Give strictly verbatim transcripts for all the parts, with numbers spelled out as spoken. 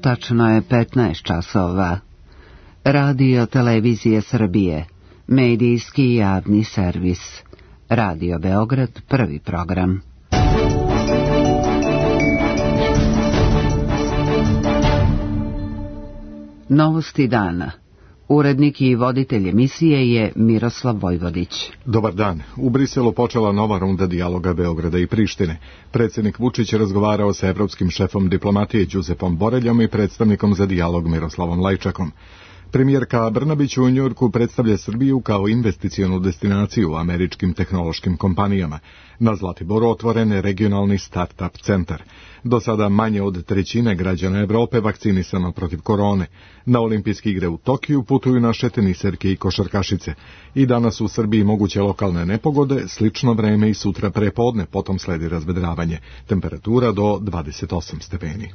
Tačno je petnaest časova. Radio Televizije Srbije, medijski javni servis. Radio Beograd, prvi program. Novosti dana. Urednik i voditelj emisije je Miroslav Vojvodić. Dobar dan. U Briselu počela nova runda dijaloga Beograda i Prištine. Predsjednik Vučić razgovarao sa evropskim šefom diplomatije Đuzepom Boreljom i predstavnikom za dijalog Miroslavom Lajčakom. Premijerka Brnabić u Njujorku predstavlja Srbiju kao investicionu destinaciju u američkim tehnološkim kompanijama. Na Zlatiboru otvoren je regionalni start-up centar. Do sada manje od trećine građana Evrope vakcinisano protiv korone. Na olimpijske igre u Tokiju putuju naše teniserke i košarkašice. I danas u Srbiji moguće lokalne nepogode, slično vreme i sutra prepodne, potom sledi razvedravanje. Temperatura do dvadeset osam stepeni.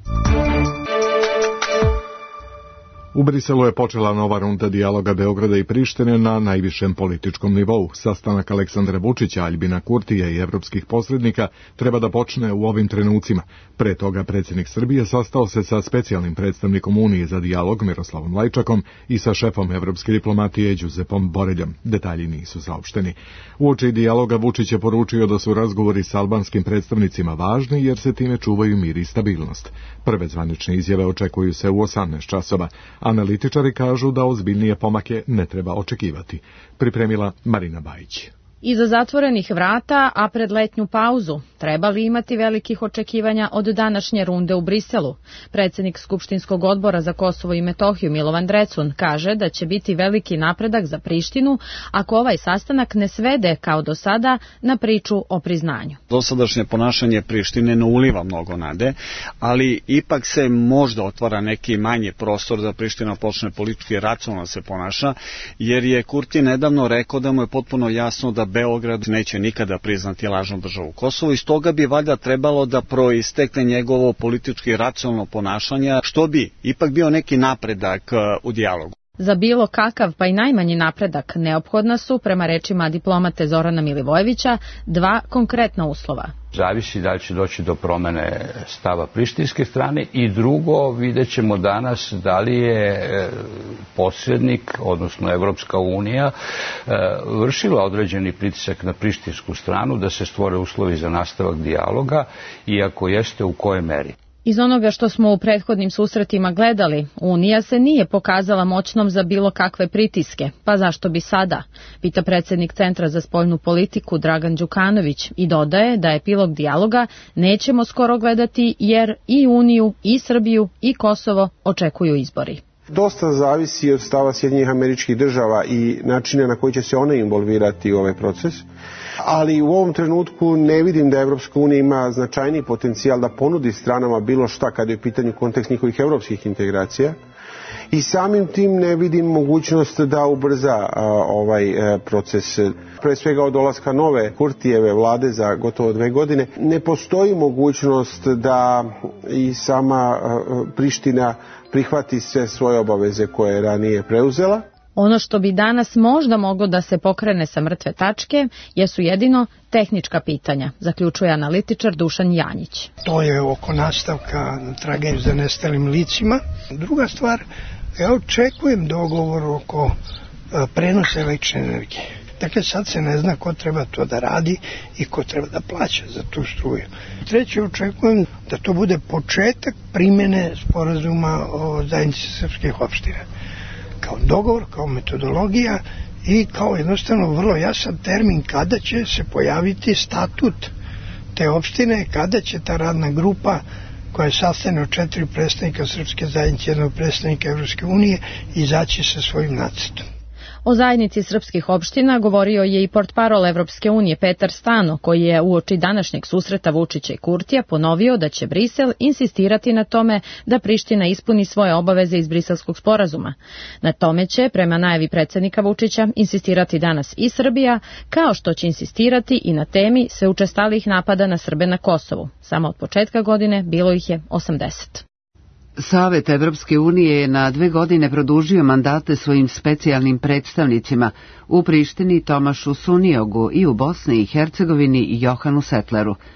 U Briselu je počela nova runda dijaloga Beograda i Prištine na najvišem političkom nivou. Sastanak Aleksandra Vučića, Aljbina Kurtija i evropskih posrednika treba da počne u ovim trenucima. Pre toga predsjednik Srbije sastao se sa specijalnim predstavnikom Unije za dijalog Miroslavom Lajčakom i sa šefom evropske diplomatije Đuzepom Boreljom. Detalji nisu saopšteni. Uoči dijaloga Vučić je poručio da su razgovori s albanskim predstavnicima važni jer se time čuvaju mir i stabilnost. Prve zvanične izjave očekuju se u osamnaest časova. Analitičari kažu da ozbiljnije pomake ne treba očekivati. Pripremila Marina Bajić. Iza zatvorenih vrata, a pred letnju pauzu, treba li imati velikih očekivanja od današnje runde u Briselu? Predsjednik Skupštinskog odbora za Kosovo i Metohiju Milovan Drecun kaže da će biti veliki napredak za Prištinu ako ovaj sastanak ne svede kao do sada na priču o priznanju. Dosadašnje ponašanje Prištine ne uliva mnogo nade, ali ipak se možda otvara neki manji prostor da Priština počne politički racionalno se ponaša, jer je Kurti nedavno rekao da mu je potpuno jasno da Beograd neće nikada priznati lažnu državu Kosovo i stoga bi valjda trebalo da proistekne njegovo politički racionalno ponašanje, što bi ipak bio neki napredak u dijalogu. Za bilo kakav pa i najmanji napredak neophodna su, prema rečima diplomate Zorana Milivojevića, dva konkretna uslova. Zavisi da li će doći do promene stava prištinske strane i drugo, vidjet ćemo danas da li je posrednik, odnosno Evropska unija, vršila određeni pritisak na prištinsku stranu da se stvore uslovi za nastavak dijaloga i ako jeste, u kojoj meri. Iz onoga što smo u prethodnim susretima gledali, Unija se nije pokazala moćnom za bilo kakve pritiske, pa zašto bi sada? Pita predsjednik Centra za spoljnu politiku Dragan Đukanović i dodaje da epilog dijaloga nećemo skoro gledati jer i Uniju, i Srbiju, i Kosovo očekuju izbori. Dosta zavisi od stava Sjedinjenih Američkih Država i načina na koji će se one involvirati u ovaj proces. Ali u ovom trenutku ne vidim da Evropska unija ima značajniji potencijal da ponudi stranama bilo šta kada je u pitanju kontekst njihovih evropskih integracija. I samim tim ne vidim mogućnost da ubrza a, ovaj a, proces. Pre svega od dolaska nove Kurtijeve vlade za gotovo dve godine ne postoji mogućnost da i sama a, Priština prihvati sve svoje obaveze koje je ranije preuzela. Ono što bi danas možda moglo da se pokrene sa mrtve tačke jesu jedino tehnička pitanja, zaključuje analitičar Dušan Janjić. To je oko nastavka tragedije za nestalim licima. Druga stvar, ja očekujem dogovor oko prenosa električne energije. Dakle, sad se ne zna ko treba to da radi i ko treba da plaća za tu struju. Treće, očekujem da to bude početak primjene sporazuma o zajednici srpskih opština. Kao dogovor, kao metodologija i kao jednostavno vrlo jasan termin kada će se pojaviti statut te opštine, kada će ta radna grupa koja je sastavljena od četiri predstavnika srpske zajednice, jednog predstavnika Evropske unije, izaći sa svojim nacrtom. O zajednici srpskih opština govorio je i portparol Evropske unije Petar Stano, koji je uoči današnjeg susreta Vučića i Kurtija ponovio da će Brisel insistirati na tome da Priština ispuni svoje obaveze iz Briselskog sporazuma. Na tome će, prema najavi predsjednika Vučića, insistirati danas i Srbija, kao što će insistirati i na temi sve učestalih napada na Srbe na Kosovu. Samo od početka godine bilo ih je osamdeset. Savet Evropske unije je na dve godine produžio mandate svojim specijalnim predstavnicima u Prištini Tomašu Suniogu i u Bosni i Hercegovini Johanu Setleru.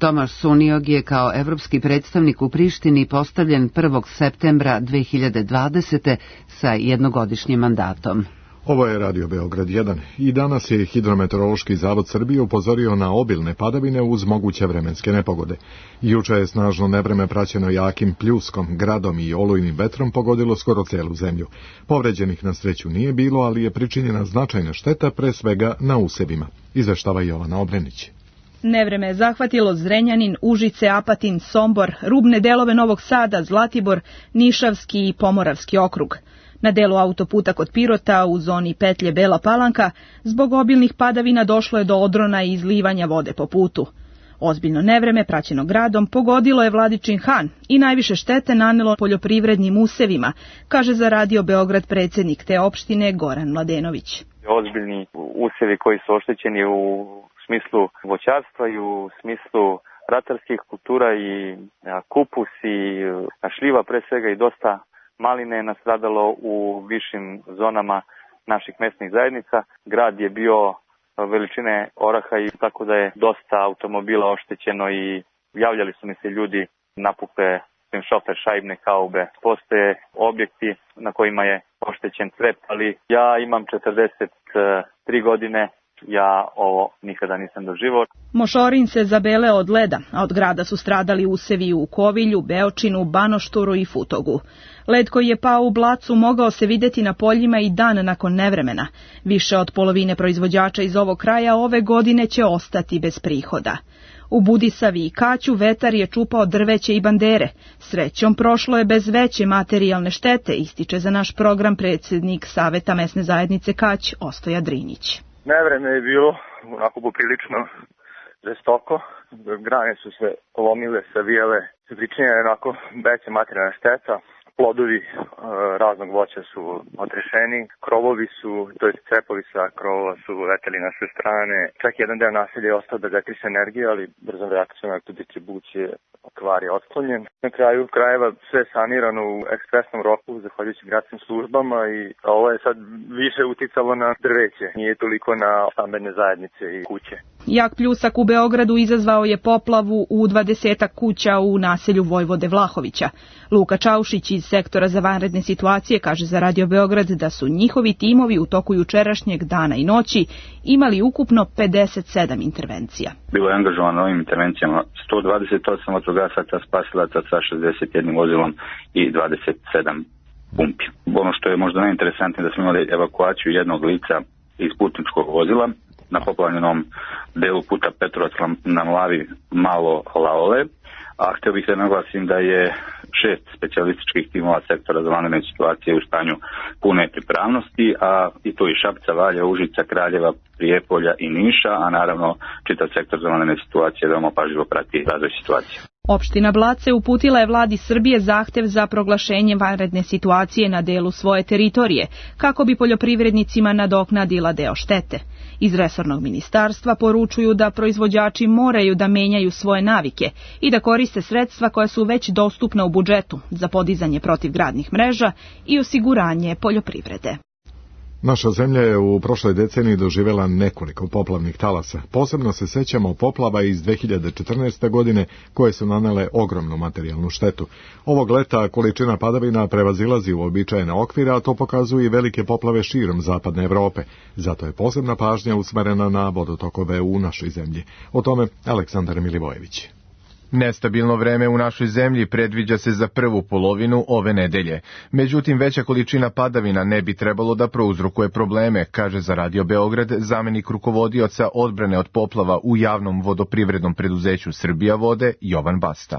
Tomaš Suniog je kao evropski predstavnik u Prištini postavljen prvog septembra dve hiljade dvadesete sa jednogodišnjim mandatom. Ovo je Radio Beograd jedan i danas je Hidrometeorološki zavod Srbije upozorio na obilne padavine uz moguće vremenske nepogode. Juče je snažno nevreme praćeno jakim pljuskom, gradom i olujnim vetrom pogodilo skoro celu zemlju. Povređenih na sreću nije bilo, ali je pričinjena značajna šteta, pre svega na usevima. Izveštava Jovana Obrenić. Nevreme je zahvatilo Zrenjanin, Užice, Apatin, Sombor, rubne delove Novog Sada, Zlatibor, Nišavski i Pomoravski okrug. Na delu autoputa kod Pirota u zoni petlje Bela Palanka zbog obilnih padavina došlo je do odrona i izlivanja vode po putu. Ozbiljno nevreme praćeno gradom pogodilo je Vladičin Han i najviše štete nanelo poljoprivrednim usevima, kaže za Radio Beograd predsjednik te opštine Goran Mladenović. Ozbiljni usevi koji su oštećeni u smislu voćarstva i u smislu ratarskih kultura i kupus i šljiva pre svega i dosta maline je nastradalo u višim zonama naših mesnih zajednica. Grad je bio veličine oraha i tako da je dosta automobila oštećeno i javljali su mi se ljudi napukle šofer, šajbne haube. Postoje objekti na kojima je oštećen crep, ali ja imam četrdeset tri godine. Ja ovo nikada nisam doživao. Mošorin se zabele od leda, a od grada su stradali usevi u Kovilju, Beočinu, Banošturu i Futogu. Led koji je pao u Blacu mogao se vidjeti na poljima i dan nakon nevremena. Više od polovine proizvođača iz ovog kraja ove godine će ostati bez prihoda. U Budisavi i Kaću vetar je čupao drveće i bandere. Srećom prošlo je bez veće materijalne štete, ističe za naš program predsjednik Saveta mesne zajednice Kać Ostoja Drinić. Nevreme je bilo onako poprilično žestoko, grane su se lomile, savijale, pričinjena je onako veća materijalna šteta, plodovi e, raznog voća su otrešeni, krovovi su, to jest cepovi sa krovova su leteli na sve strane, čak jedan deo naselja je ostao bez električne energije, ali brzom reakcijom elektrodistribucije kvar je otklonjen. Na kraju krajeva sve je sanirano u ekspresnom roku, zahvaljujući gradskim službama i ovo je sad više uticalo na drveće, nije toliko na stambene zajednice i kuće. Jak pljusak u Beogradu izazvao je poplavu u dvadesetak kuća u naselju Vojvode Vlahovića. Luka Čaušić iz sektora za vanredne situacije kaže za Radio Beograd da su njihovi timovi u toku jučerašnjeg dana i noći imali ukupno pedeset sedam intervencija. Bilo je angažovano ovim intervencijama sto dvadeset osam vatrogasaca, spasilaca sa šezdeset jednim vozilom i dvadeset sedam pumpi. Ono što je možda najinteresantnije da smo imali evakuaciju jednog lica iz putničkog vozila na poplavljenom delu puta Petrovac na Mlavi malo Laole, a htio bih da naglasim da je šest specijalističkih timova sektora za vanredne situacije u stanju pune pripravnosti, a i to i Šapca, Valja, Užica, Kraljeva, Prijepolja i Niša, a naravno čitav sektor za vanredne situacije veoma pažljivo prati razvoj situacije. Opština Blace uputila je vladi Srbije zahtev za proglašenje vanredne situacije na delu svoje teritorije, kako bi poljoprivrednicima nadoknadila deo štete. Iz resornog ministarstva poručuju da proizvođači moraju da menjaju svoje navike i da koriste sredstva koja su već dostupna u budžetu za podizanje protivgradnih mreža i osiguranje poljoprivrede. Naša zemlja je u prošloj deceniji doživjela nekoliko poplavnih talasa. Posebno se sećamo poplava iz dve hiljade četrnaeste. godine koje su nanele ogromnu materijalnu štetu. Ovog leta količina padavina prevazilazi uobičajene okvire, a to pokazuju i velike poplave širom zapadne Evrope. Zato je posebna pažnja usmerena na vodotokove u našoj zemlji. O tome Aleksandar Milivojević. Nestabilno vreme u našoj zemlji predviđa se za prvu polovinu ove nedelje. Međutim, veća količina padavina ne bi trebalo da prouzrokuje probleme, kaže za Radio Beograd zamenik rukovodioca odbrane od poplava u javnom vodoprivrednom preduzeću Srbija vode Jovan Basta.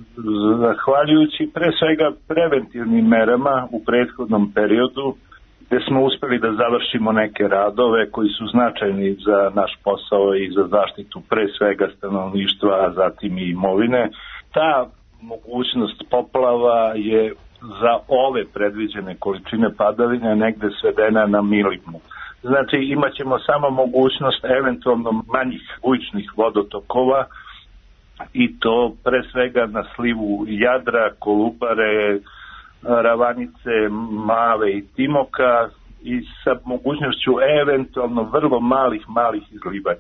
Zahvaljujući pre svega preventivnim merama u prethodnom periodu, gde smo uspeli da završimo neke radove koji su značajni za naš posao i za zaštitu pre svega stanovništva, a zatim i imovine. Ta mogućnost poplava je za ove predviđene količine padavina negde svedena na minimum. Znači imat ćemo samo mogućnost eventualno manjih bujičnih vodotokova i to pre svega na slivu Jadra, Kolubare, Ravanice, Mave i Timoka i sa mogućnošću eventualno vrlo malih, malih izlivanja.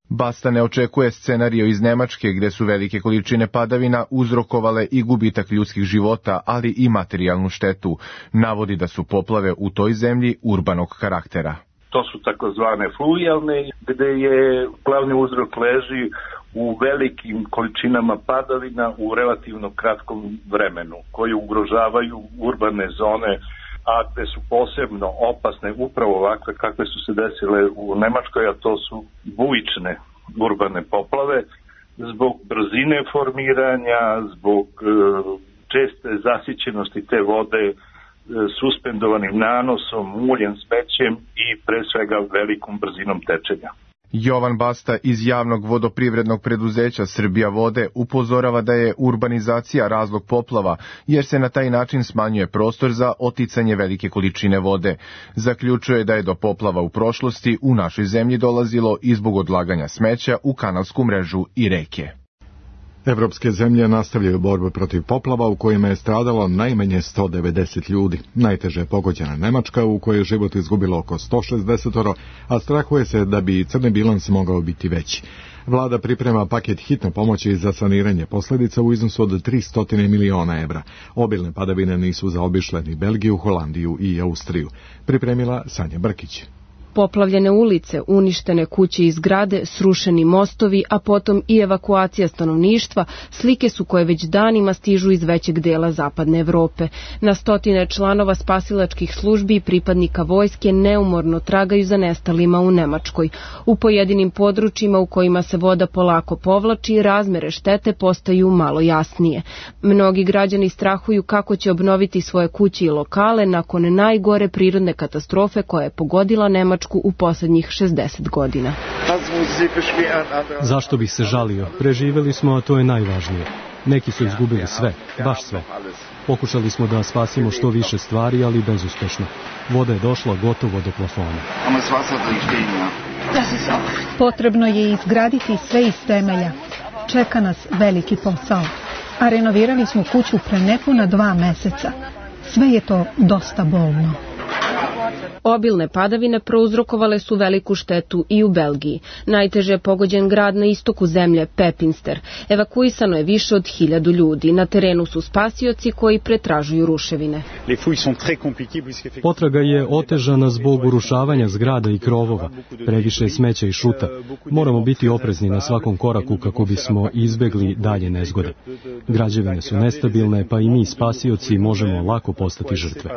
Basta ne očekuje scenario iz Nemačke gdje su velike količine padavina uzrokovale i gubitak ljudskih života, ali i materijalnu štetu. Navodi da su poplave u toj zemlji urbanog karaktera. To su takozvane fluvijalne, gde je glavni uzrok leži u velikim količinama padavina u relativno kratkom vremenu, koje ugrožavaju urbane zone, a gde su posebno opasne upravo ovakve kakve su se desile u Nemačkoj, a to su bujične urbane poplave, zbog brzine formiranja, zbog e, česte zasićenosti te vode e, suspendovanim nanosom, muljem, smećem i pre svega velikom brzinom tečenja. Jovan Basta iz javnog vodoprivrednog preduzeća Srbija vode upozorava da je urbanizacija razlog poplava, jer se na taj način smanjuje prostor za oticanje velike količine vode. Zaključuje da je do poplava u prošlosti u našoj zemlji dolazilo i zbog odlaganja smeća u kanalsku mrežu i reke. Evropske zemlje nastavljaju borbu protiv poplava u kojima je stradalo najmanje sto devedeset ljudi. Najteže je pogođena Nemačka u kojoj je život izgubilo oko sto šezdeset, a strahuje se da bi crni bilans mogao biti veći. Vlada priprema paket hitne pomoći za saniranje posljedica u iznosu od tristo miliona evra. Obilne padavine nisu zaobišle ni Belgiju, Holandiju i Austriju. Pripremila Sanja Brkić. Poplavljene ulice, uništene kuće i zgrade, srušeni mostovi, a potom i evakuacija stanovništva, slike su koje već danima stižu iz većeg dela zapadne Evrope. Na stotine članova spasilačkih službi i pripadnika vojske neumorno tragaju za nestalima u Nemačkoj. U pojedinim područjima u kojima se voda polako povlači, razmere štete postaju malo jasnije. Mnogi građani strahuju kako će obnoviti svoje kuće i lokale nakon najgore prirodne katastrofe koja je pogodila Nemačku u posljednjih šezdeset godina. Zašto bih se žalio? Preživjeli smo, a to je najvažnije. Neki su izgubili sve, baš sve. Pokušali smo da spasimo što više stvari, ali bezuspešno. Voda je došla gotovo do plafona. Potrebno je izgraditi sve iz temelja. Čeka nas veliki posao. A renovirali smo kuću pre nepuna dva meseca. Sve je to dosta bolno. Obilne padavine prouzrokovale su veliku štetu i u Belgiji. Najteže je pogođen grad na istoku zemlje, Pepinster. Evakuisano je više od hiljadu ljudi. Na terenu su spasioci koji pretražuju ruševine. Potraga je otežana zbog urušavanja zgrada i krovova, previše smeća i šuta. Moramo biti oprezni na svakom koraku kako bismo izbegli dalje nezgode. Građevine su nestabilne, pa i mi spasioci možemo lako postati žrtve.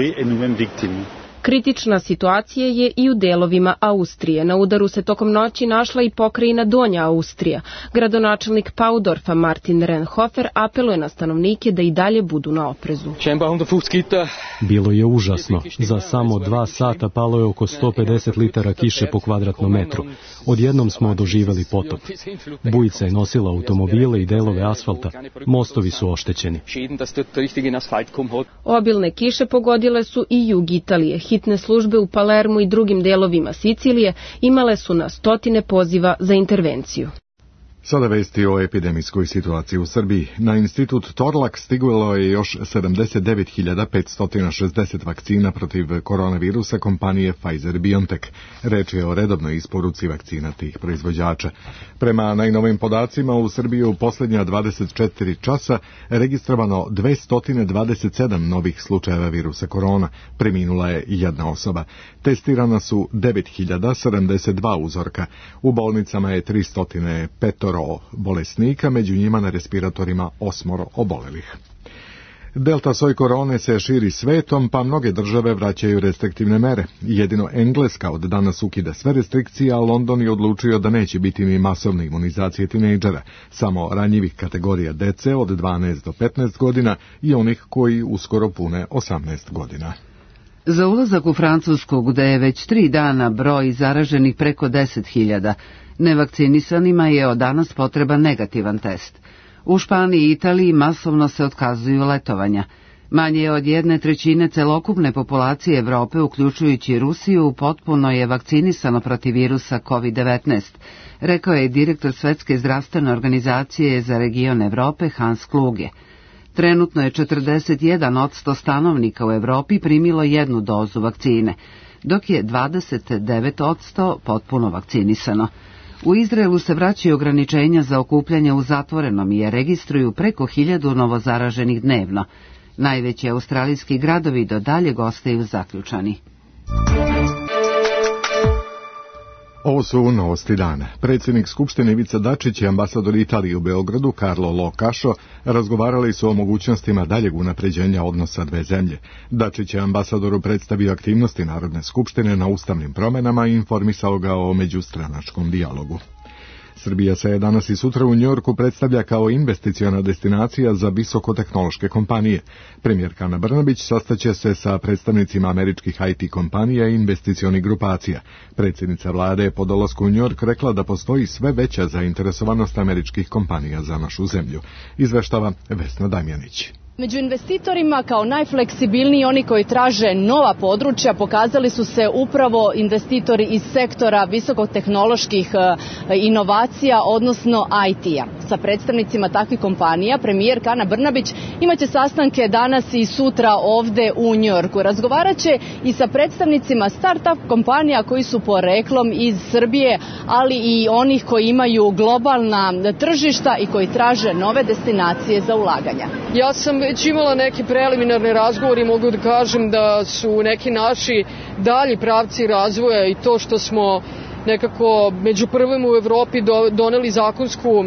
Kritična situacija je i u delovima Austrije. Na udaru se tokom noći našla i pokrajina Donja Austrija. Gradonačelnik Paudorfa Martin Renhofer apeluje na stanovnike da i dalje budu na oprezu. Bilo je užasno. Za samo dva sata palo je oko sto pedeset litara kiše po kvadratnom metru. Odjednom smo doživjeli potop. Bujica je nosila automobile i delove asfalta. Mostovi su oštećeni. Obilne kiše pogodile su i jug Italije. Hitne službe u Palermu i drugim delovima Sicilije imale su na stotine poziva za intervenciju. Sada vesti o epidemijskoj situaciji u Srbiji. Na institut Torlak stiglo je još sedamdeset devet hiljada petsto šezdeset vakcina protiv koronavirusa kompanije Pfizer-BioNTech. Reč je o redovnoj isporuci vakcina tih proizvođača. Prema najnovim podacima u Srbiji u posljednja dvadeset četiri časa registrovano dvesta dvadeset sedam novih slučajeva virusa korona. Preminula je jedna osoba. Testirana su devet hiljada sedamdeset dva uzorka. U bolnicama je tristo pet bolesnika, među njima na respiratorima osmoro obolelih. Delta soj korone se širi svetom, pa mnoge države vraćaju restriktivne mere. Jedino Engleska od danas ukida sve restrikcije, a London je odlučio da neće biti ni masovne imunizacije tinejdžera, samo ranjivih kategorija dece od dvanaest do petnaest godina i onih koji uskoro pune osamnaest godina. Za ulazak u Francusku, gde je već tri dana broj zaraženih preko deset hiljada, nevakcinisanima je od danas potreban negativan test. U Španiji i Italiji masovno se otkazuju letovanja. Manje od jedne trećine celokupne populacije Evrope, uključujući Rusiju, potpuno je vakcinisano protiv virusa kovid devetnaest, rekao je direktor Svetske zdravstvene organizacije za region Evrope Hans Kluge. Trenutno je četrdeset jedan posto stanovnika u Evropi primilo jednu dozu vakcine, dok je dvadeset devet posto potpuno vakcinisano. U Izraelu se vraćaju ograničenja za okupljanje u zatvorenom i je registruju preko hiljadu novozaraženih dnevno. Najveći australijski gradovi do daljeg ostaju zaključani. Ovo su novosti dana. Predsjednik Skupštine Ivica Dačić i ambasador Italije u Beogradu Carlo Lo Cascio razgovarali su o mogućnostima daljeg unapređenja odnosa dve zemlje. Dačić je ambasadoru predstavio aktivnosti Narodne skupštine na ustavnim promjenama i informisao ga o međustranačkom dijalogu. Srbija se danas i sutra u Njujorku predstavlja kao investiciona destinacija za visokotehnološke kompanije. Premijerka Ana Brnabić sastaće se sa predstavnicima američkih I T kompanija i investicionih grupacija. Predsjednica vlade je po dolasku u Njujork rekla da postoji sve veća zainteresovanost američkih kompanija za našu zemlju. Izveštava Vesna Damjanić. Među investitorima kao najfleksibilniji oni koji traže nova područja pokazali su se upravo investitori iz sektora visokotehnoloških inovacija, odnosno I T-a. Sa predstavnicima takvih kompanija premijerka Ana Brnabić imaće sastanke danas i sutra ovde u Njujorku. Razgovarat će i sa predstavnicima start-up kompanija koji su poreklom iz Srbije, ali i onih koji imaju globalna tržišta i koji traže nove destinacije za ulaganja. Ja sam već imala neke preliminarne razgovore i mogu da kažem da su neki naši dalji pravci razvoja i to što smo nekako među prvim u Evropi doneli zakonsku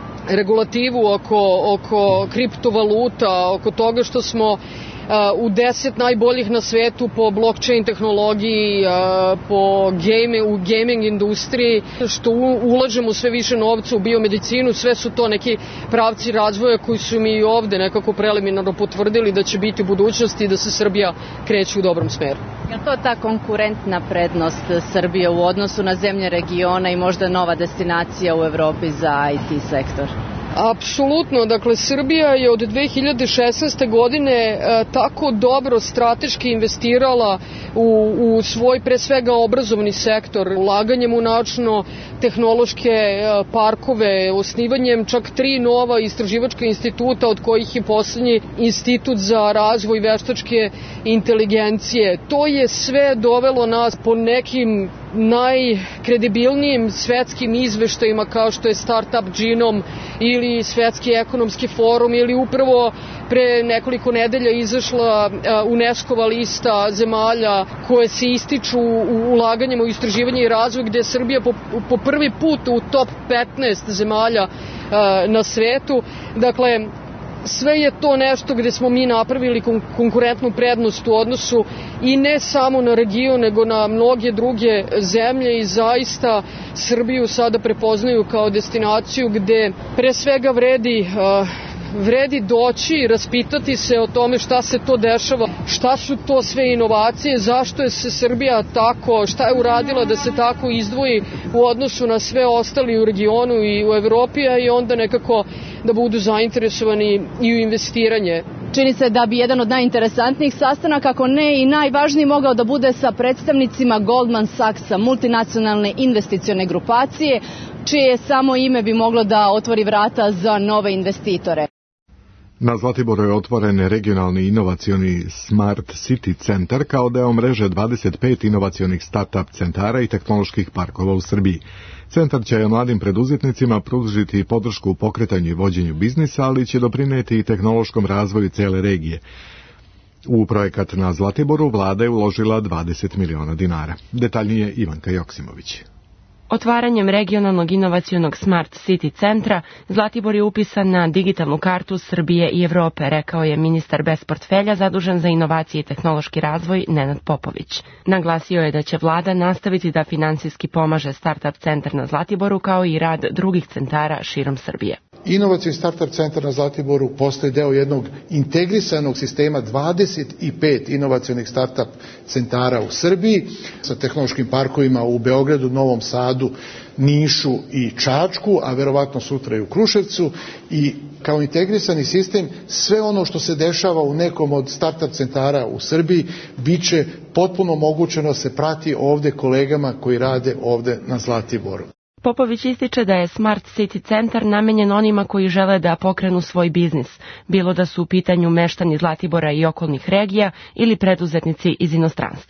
regulativu oko, oko kriptovaluta, oko toga što smo u deset najboljih na svetu po blockchain tehnologiji, po game, u gaming industriji, što ulažemo sve više novca u biomedicinu, sve su to neki pravci razvoja koji su mi i ovde nekako preliminarno potvrdili da će biti u budućnosti i da se Srbija kreće u dobrom smeru. Je to ta konkurentna prednost Srbije u odnosu na zemlje regiona i možda nova destinacija u Evropi za I T sektor? Apsolutno, dakle Srbija je od dve hiljade šesnaeste godine e, tako dobro strateški investirala u, u svoj pre svega obrazovni sektor, ulaganjem u naučno-tehnološke e, parkove, osnivanjem čak tri nova istraživačka instituta, od kojih je poslednji institut za razvoj veštačke inteligencije. To je sve dovelo nas po nekim najkredibilnijim svetskim izveštajima kao što je Startup Genome ili Svetski ekonomski forum ili upravo pre nekoliko nedelja izašla UNESCO-va lista zemalja koje se ističu u ulaganjima u istraživanje i razvoj, gde je Srbija po, po prvi put u top petnaest zemalja na svetu. Dakle, sve je to nešto gde smo mi napravili konkurentnu prednost u odnosu i ne samo na region, nego na mnoge druge zemlje i zaista Srbiju sada prepoznaju kao destinaciju gde pre svega vredi vredi doći i raspitati se o tome šta se to dešava, šta su to sve inovacije, zašto je se Srbija tako, šta je uradila da se tako izdvoji u odnosu na sve ostali u regionu i u Evropi, a i onda nekako da budu zainteresovani i u investiranje. Čini se da bi jedan od najinteresantnijih sastanaka, ako ne i najvažniji, mogao da bude sa predstavnicima Goldman Sachsa, multinacionalne investicione grupacije, čije samo ime bi moglo da otvori vrata za nove investitore. Na Zlatiboru je otvoren regionalni inovacioni Smart City centar kao deo mreže dvadeset pet inovacionih start-up centara i tehnoloških parkova u Srbiji. Centar će mladim preduzetnicima pružiti podršku u pokretanju i vođenju biznisa, ali će doprineti i tehnološkom razvoju cele regije. U projekat na Zlatiboru vlada je uložila dvadeset miliona dinara. Detaljnije Ivanka Joksimović. Otvaranjem regionalnog inovacionog Smart City centra, Zlatibor je upisan na digitalnu kartu Srbije i Evrope, rekao je ministar bez portfelja zadužen za inovacije i tehnološki razvoj Nenad Popović. Naglasio je da će vlada nastaviti da finansijski pomaže Startup centar na Zlatiboru kao i rad drugih centara širom Srbije. Inovacijni startup centar na Zlatiboru postaje deo jednog integrisanog sistema dvadeset pet inovacionih startup centara u Srbiji sa tehnološkim parkovima u Beogradu, Novom Sadu, Nišu i Čačku, a verovatno sutra i u Kruševcu, i kao integrisani sistem sve ono što se dešava u nekom od startup centara u Srbiji biće potpuno omogućeno se prati ovde kolegama koji rade ovde na Zlatiboru. Popović ističe da je Smart City centar namenjen onima koji žele da pokrenu svoj biznis, bilo da su u pitanju meštani Zlatibora i okolnih regija ili preduzetnici iz inostranstva.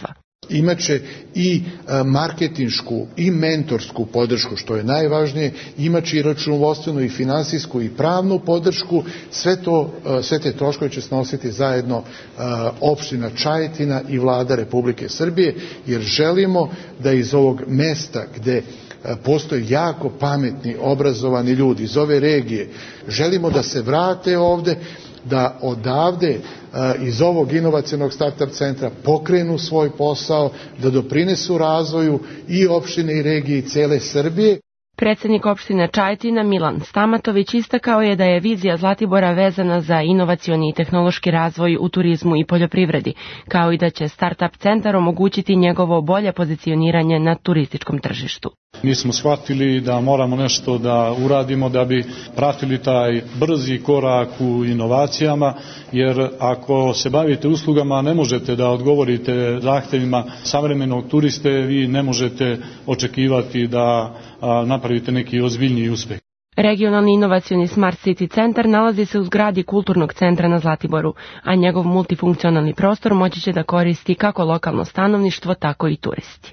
Imaće i marketinšku i mentorsku podršku, što je najvažnije, imaće i računovodstvenu i finansijsku i pravnu podršku. Sve to, sve te troškove će snositi zajedno opština Čajetina i vlada Republike Srbije, jer želimo da iz ovog mesta gde postoje jako pametni, obrazovani ljudi iz ove regije, želimo da se vrate ovde, da odavde iz ovog inovacionog startup centra pokrenu svoj posao, da doprinesu razvoju i opštine i regije i cele Srbije. Predsjednik opštine Čajetina Milan Stamatović istakao je da je vizija Zlatibora vezana za inovacioni i tehnološki razvoj u turizmu i poljoprivredi, kao i da će startup centar omogućiti njegovo bolje pozicioniranje na turističkom tržištu. Mi smo shvatili da moramo nešto da uradimo da bi pratili taj brzi korak u inovacijama, jer ako se bavite uslugama ne možete da odgovorite zahtevima savremenog turiste, vi ne možete očekivati da napravite neki ozbiljniji uspeh. Regionalni inovacioni Smart City centar nalazi se u zgradi Kulturnog centra na Zlatiboru, a njegov multifunkcionalni prostor moći će da koristi kako lokalno stanovništvo, tako i turisti.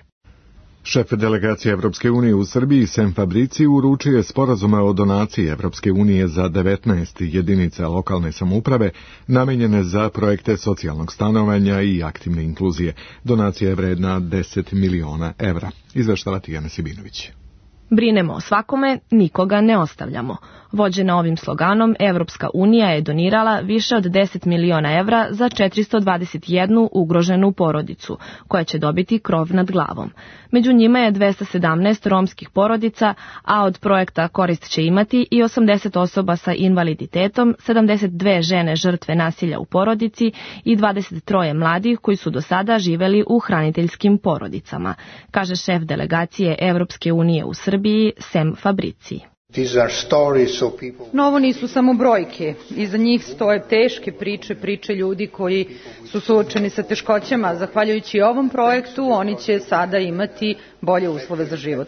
Šef delegacije Evropske unije u Srbiji Sem Fabrici uručio je sporazume o donaciji Evropske unije za devetnaest jedinica lokalne samouprave namenjene za projekte socijalnog stanovanja i aktivne inkluzije. Donacija je vredna deset miliona evra. Izveštava Tijana Sibinović. Brinemo o svakome, nikoga ne ostavljamo. Vođena ovim sloganom, Evropska unija je donirala više od deset miliona evra za četiristo dvadeset jednu ugroženu porodicu, koja će dobiti krov nad glavom. Među njima je dvesta sedamnaest romskih porodica, a od projekta korist će imati i osamdeset osoba sa invaliditetom, sedamdeset dve žene žrtve nasilja u porodici i dvadeset tri mladih koji su do sada živeli u hraniteljskim porodicama, kaže šef delegacije Evropske unije u Srbiji Sem Fabrici. No ovo nisu samo brojke, iza njih stoje teške priče, priče ljudi koji su suočeni sa teškoćama. Zahvaljujući ovom projektu oni će sada imati bolje uslove za život.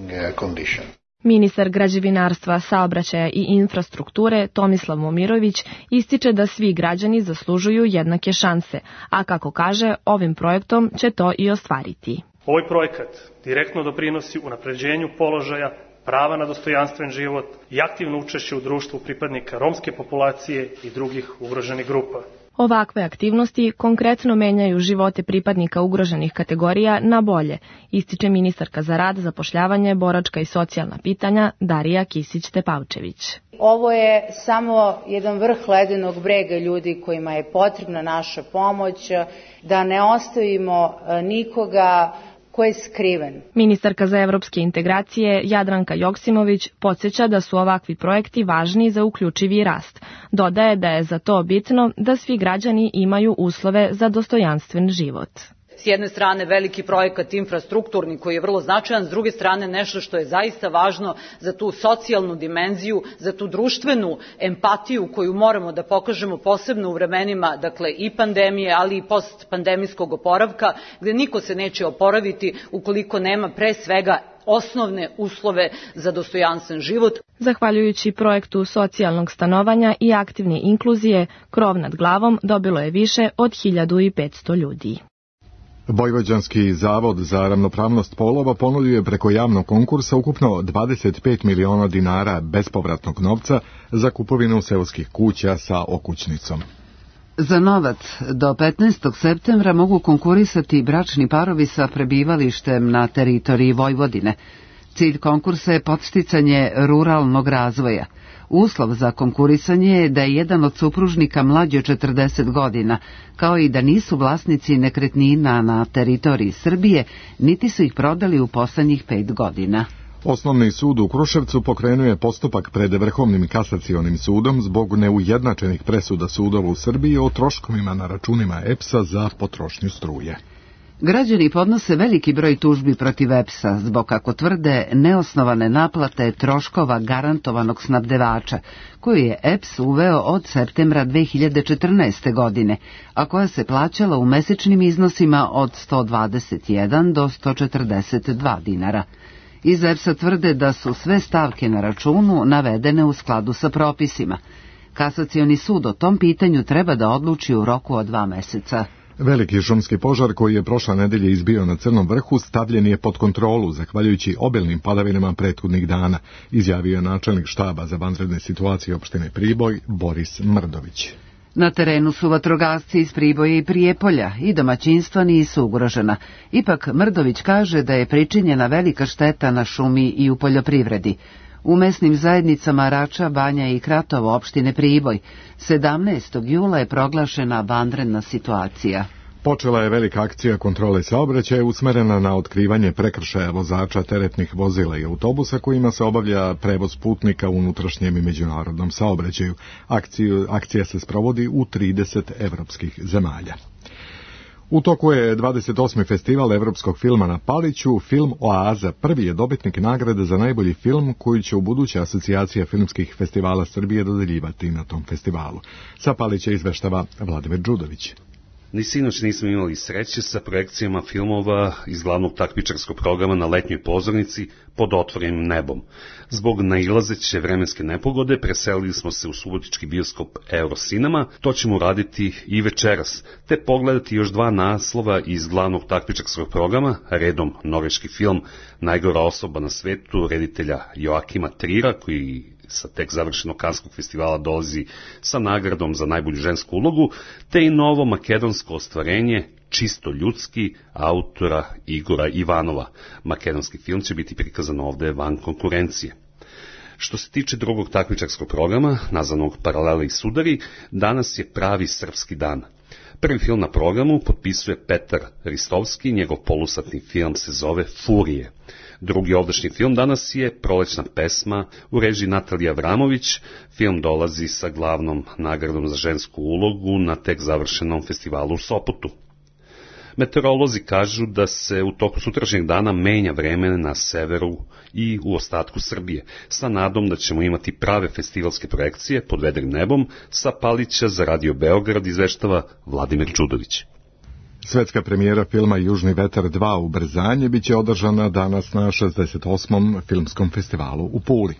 Ministar građevinarstva, saobraćaja i infrastrukture Tomislav Momirović ističe da svi građani zaslužuju jednake šanse, a kako kaže, ovim projektom će to i ostvariti. Ovaj projekat direktno doprinosi unapređenju položaja, prava na dostojanstven život i aktivno učešće u društvu pripadnika romske populacije i drugih ugroženih grupa. Ovakve aktivnosti konkretno menjaju živote pripadnika ugroženih kategorija na bolje, ističe ministarka za rad, zapošljavanje, boračka i socijalna pitanja Darija Kisić-Tepavčević. Ovo je samo jedan vrh ledenog brega ljudi kojima je potrebna naša pomoć, da ne ostavimo nikoga ko je skriven. Ministarka za evropske integracije Jadranka Joksimović podsjeća da su ovakvi projekti važni za uključivi rast. Dodaje da je za to bitno da svi građani imaju uslove za dostojanstven život. S jedne strane veliki projekat infrastrukturni koji je vrlo značajan, s druge strane nešto što je zaista važno za tu socijalnu dimenziju, za tu društvenu empatiju koju moramo da pokažemo posebno u vremenima, dakle i pandemije, ali i postpandemijskog oporavka, gde niko se neće oporaviti ukoliko nema pre svega osnovne uslove za dostojanstven život. Zahvaljujući projektu socijalnog stanovanja i aktivne inkluzije, krov nad glavom dobilo je više od hiljadu petsto ljudi. Vojvođanski zavod za ravnopravnost polova ponudio je preko javnog konkursa ukupno dvadeset pet miliona dinara bespovratnog novca za kupovinu seoskih kuća sa okućnicom. Za novac do petnaestog septembra mogu konkurisati bračni parovi sa prebivalištem na teritoriji Vojvodine. Cilj konkursa je podsticanje ruralnog razvoja. Uslov za konkurisanje je da je jedan od supružnika mlađi od četrdeset godina, kao i da nisu vlasnici nekretnina na teritoriji Srbije, niti su ih prodali u poslednjih pet godina. Osnovni sud u Kruševcu pokrenuo je postupak pred Vrhovnim kasacionim sudom zbog neujednačenih presuda sudova u Srbiji o troškovima na računima E P S-a za potrošnju struje. Građani podnose veliki broj tužbi protiv E P S-a zbog, kako tvrde, neosnovane naplate troškova garantovanog snabdevača, koju je E P S uveo od septembra dve hiljade četrnaeste. godine, a koja se plaćala u mesečnim iznosima od sto dvadeset jedan do sto četrdeset dva dinara. Iz E P S-a tvrde da su sve stavke na računu navedene u skladu sa propisima. Kasacioni sud o tom pitanju treba da odluči u roku od dva meseca. Veliki šumski požar koji je prošla nedelje izbio na Crnom vrhu stavljen je pod kontrolu zahvaljujući obilnim padavinama prethodnih dana, izjavio je načelnik štaba za vanredne situacije opštine Priboj Boris Mrdović. Na terenu su vatrogasci iz Priboja i Prijepolja i domaćinstva nisu ugrožena. Ipak Mrdović kaže da je pričinjena velika šteta na šumi i u poljoprivredi. U mesnim zajednicama Rača, Banja i Kratovo opštine Priboj sedamnaestog jula je proglašena vanredna situacija. Počela je velika akcija kontrole saobraćaja usmerena na otkrivanje prekršaja vozača teretnih vozila i autobusa kojima se obavlja prevoz putnika u unutrašnjem i međunarodnom saobraćaju. Akciju, akcija se sprovodi u trideset evropskih zemalja. U toku je dvadeset osmi festival evropskog filma na Paliću. Film Oaza prvi je dobitnik nagrade za najbolji film koju će u buduće asocijacija filmskih festivala Srbije dodeljivati na tom festivalu. Sa Palića izveštava Vladimir Đudović. Ni sinoć nismo imali sreće sa projekcijama filmova iz glavnog takmičarskog programa na letnjoj pozornici pod otvorenim nebom. Zbog nailazeće vremenske nepogode preselili smo se u subotički bioskop Eurocinema, to ćemo raditi i večeras, te pogledati još dva naslova iz glavnog takmičarskog programa, redom norveški film Najgora osoba na svetu reditelja Joakima Trira, koji sa tek završenog Kanskog festivala dolazi sa nagradom za najbolju žensku ulogu, te i novo makedonsko ostvarenje Čisto ljudski autora Igora Ivanova. Makedonski film će biti prikazan ovde van konkurencije. Što se tiče drugog takmičarskog programa, nazvanog Paralele i sudari, danas je pravi srpski dan. Prvi film na programu potpisuje Petar Ristovski, njegov polusatni film se zove Furije. Drugi ovdašnji film danas je Prolećna pesma u režiji Natalije Avramović. Film dolazi sa glavnom nagradom za žensku ulogu na tek završenom festivalu u Sopotu. Meteorolozi kažu da se u toku sutrašnjeg dana menja vreme na severu i u ostatku Srbije, sa nadom da ćemo imati prave festivalske projekcije pod vedrim nebom. Sa Palića za Radio Beograd izveštava Vladimir Đudović. Svetska premijera filma Južni vetar dva Ubrzanje biće održana danas na šezdeset osmom filmskom festivalu u Puli.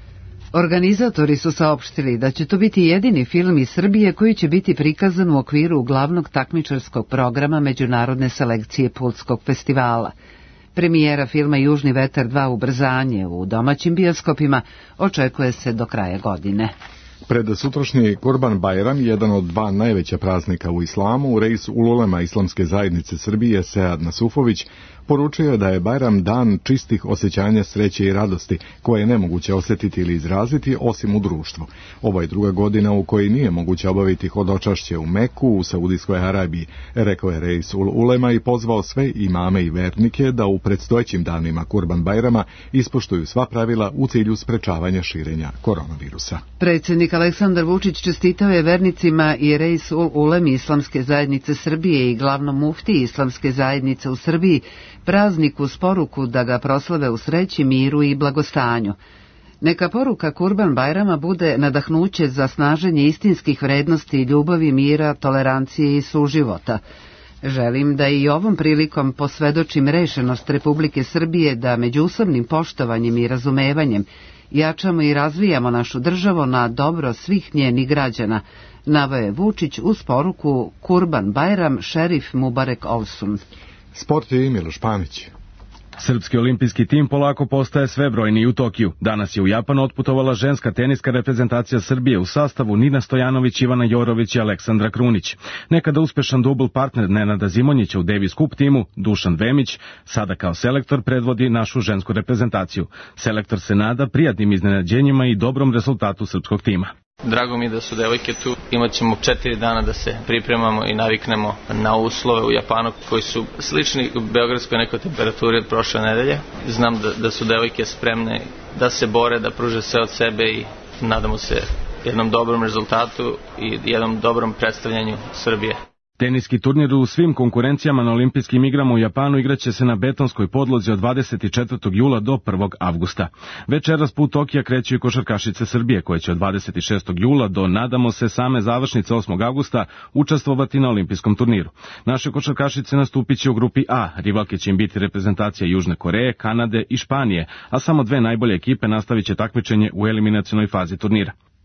Organizatori su saopštili da će to biti jedini film iz Srbije koji će biti prikazan u okviru glavnog takmičarskog programa međunarodne selekcije Pulskog festivala. Premijera filma Južni vetar dva Ubrzanje u domaćim bioskopima očekuje se do kraja godine. Pred sutrašnji Kurban Bajram, jedan od dva najveća praznika u islamu, reis ululema Islamske zajednice Srbije Sead Nasufović poručio je da je Bajram dan čistih osjećanja sreće i radosti, koje je nemoguće osjetiti ili izraziti osim u društvu. Ovo je druga godina u kojoj nije moguće obaviti hodočašće u Meku u Saudijskoj Arabiji, rekao je reis ulema i pozvao sve imame i vernike da u predstojećim danima Kurban Bajrama ispoštuju sva pravila u cilju sprečavanja širenja koronavirusa. Predsjednik Aleksandar Vučić čestitao je vernicima i reis ulemi Islamske zajednice Srbije i glavnom muftiji Islamske zajednice u Srbiji praznik uz poruku da ga proslave u sreći, miru i blagostanju. Neka poruka Kurban Bajrama bude nadahnuće za snaženje istinskih vrednosti, ljubavi, mira, tolerancije i suživota. Želim da i ovom prilikom posvedočim rešenost Republike Srbije da međusobnim poštovanjem i razumevanjem jačamo i razvijamo našu državu na dobro svih njenih građana, naveo je Vučić uz poruku Kurban Bajram Šerif Mubarek Olsun. Sport je Miloš Panić. Srpski olimpijski tim polako postaje sve brojniji u Tokiju. Danas je u Japan otputovala ženska teniska reprezentacija Srbije u sastavu Nina Stojanović, Ivana Jorović i Aleksandra Krunić. Nekada uspešan dubl partner Nenada Zimonjića u Davis Cup timu, Dušan Vemić, sada kao selektor predvodi našu žensku reprezentaciju. Selektor se nada prijatnim iznenađenjima i dobrom rezultatu srpskog tima. Drago mi je da su devojke tu. Imat ćemo četiri dana da se pripremamo i naviknemo na uslove u Japanu koji su slični u beogradskoj nekoj temperaturi od prošle nedelje. Znam da, da su devojke spremne da se bore, da pruže sve od sebe i nadamo se jednom dobrom rezultatu i jednom dobrom predstavljanju Srbije. Teniski turnir u svim konkurencijama na olimpijskim igrama u Japanu igraće se na betonskoj podlozi od dvadeset četvrtog jula do prvog avgusta. Večeras put Tokija kreću i košarkašice Srbije, koje će od dvadeset šestog jula do, nadamo se, same završnice osmog avgusta učestvovati na olimpijskom turniru. Naše košarkašice nastupit će u grupi A, rivalke će im biti reprezentacija Južne Koreje, Kanade i Španije, a samo dve najbolje ekipe nastavit će takmičenje u eliminacionoj fazi turnira.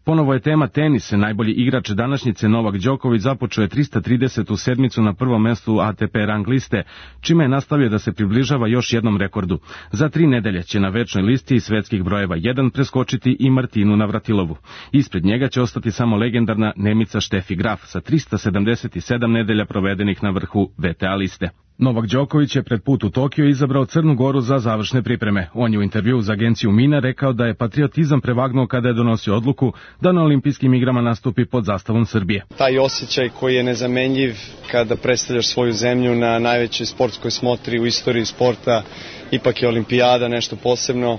Ponovo je tema tenis. Najbolji igrač današnjice Novak Đoković započeo je trista tridesetu sedmicu na prvom mestu A T P rang liste, čime je nastavio da se približava još jednom rekordu. Za tri nedelje će na večnoj listi svetskih brojeva jedan preskočiti i Martinu Navratilovu. Ispred njega će ostati samo legendarna Nemica Steffi Graf sa trista sedamdeset sedam nedelja provedenih na vrhu V T A liste. Novak Đoković je pred put u Tokio izabrao Crnu Goru za završne pripreme. On je u intervjuu za agenciju Mina rekao da je patriotizam prevagnuo kada je donosio odluku da na olimpijskim igrama nastupi pod zastavom Srbije. Taj osjećaj koji je nezamenljiv kada predstavljaš svoju zemlju na najvećoj sportskoj smotri u istoriji sporta, ipak je olimpijada nešto posebno.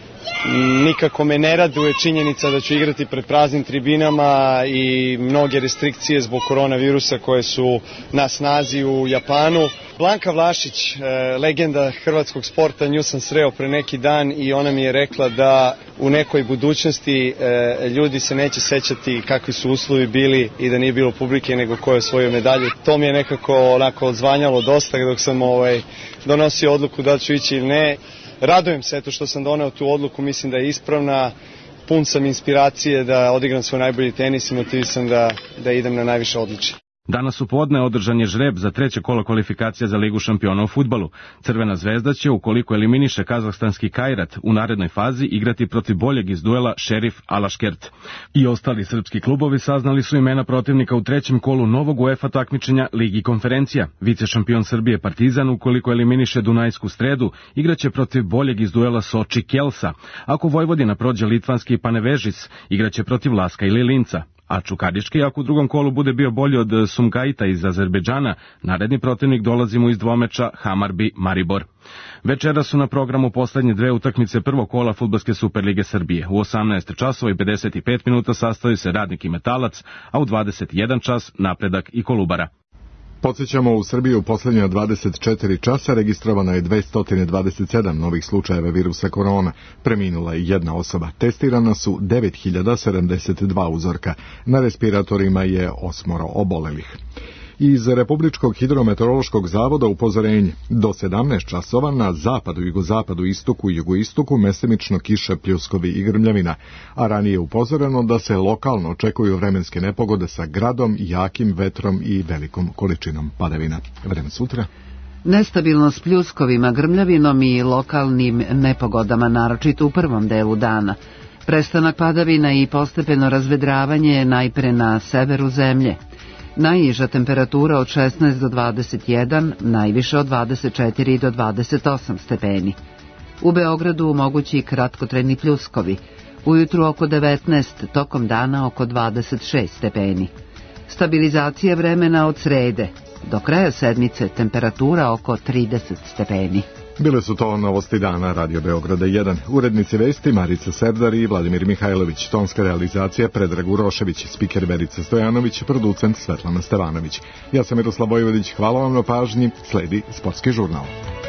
Nikako me ne raduje činjenica da ću igrati pred praznim tribinama i mnoge restrikcije zbog koronavirusa koje su na snazi u Japanu. Blanka Vlašić, legenda hrvatskog sporta, nju sam sreo pre neki dan i ona mi je rekla da u nekoj budućnosti ljudi se neće sećati kakvi su uslovi bili i da nije bilo publike nego ko je osvojio medalju. To mi je nekako onako odzvanjalo dosta dok sam ovaj, donosio odluku da ću ići ili ne. Radujem se eto što sam doneo tu odluku, mislim da je ispravna, pun sam inspiracije da odigram svoj najbolji tenis i motivisan da, da idem na najviše odličje. Danas u podne održan je žreb za treće kolo kvalifikacija za Ligu šampiona u fudbalu. Crvena zvezda će, ukoliko eliminiše kazahstanski Kairat, u narednoj fazi igrati protiv boljeg iz duela Šerif Alaškert. I ostali srpski klubovi saznali su imena protivnika u trećem kolu novog UEFA takmičenja Ligi konferencija. Vice šampion Srbije Partizan, ukoliko eliminiše Dunajsku Stredu, igraće protiv boljeg iz duela Soči Kelsa. Ako Vojvodina prođe litvanski Panevežis, igraće protiv Laska ili Linca. A Čukarički, ako u drugom kolu bude bio bolji od Sumgaita iz Azerbejdžana, naredni protivnik dolazi mu iz dvomeča Hamarbi Maribor. Večera su na programu poslednje dve utakmice prvog kola Fudbalske Superlige Srbije. U osamnaest časova i pedeset pet minuta sastaju se Radnik i Metalac, a u dvadeset jedan čas Napredak i Kolubara. Podsjećamo, u Srbiji u posljednja dvadeset četiri časa registrovano je dvesta dvadeset sedam novih slučajeva virusa korona. Preminula je jedna osoba. Testirana su devet hiljada sedamdeset dva uzorka. Na respiratorima je osmoro obolelih. Iz Republičkog hidrometeorološkog zavoda upozorenje. Do sedamnaest časova na zapadu, jugozapadu, istoku i jugoistoku mestimično kiša, pljuskovi i grmljavina, a ranije je upozoreno da se lokalno očekuju vremenske nepogode sa gradom, jakim vetrom i velikom količinom padavina. Vreme sutra. Nestabilnost pljuskovima, grmljavinom i lokalnim nepogodama, naročito u prvom delu dana. Prestanak padavina i postepeno razvedravanje najpre na severu zemlje. Najniža temperatura od šesnaest do dvadeset jedan, najviše od dvadeset četiri do dvadeset osam stepeni. U Beogradu mogući kratkotrajni pljuskovi, ujutru oko devetnaest, tokom dana oko dvadeset šest stepeni. Stabilizacija vremena od srede, do kraja sedmice temperatura oko trideset stepeni. Bile su to novosti dana Radio Beograda jedan. Urednici vesti Marica Serdar i Vladimir Mihajlović. Tonska realizacija Predrag Urošević. Spiker Verica Stojanović. Producent Svetlana Stevanović. Ja sam Miroslav Vojvodić. Hvala vam na pažnji. Sledi Sportski žurnal.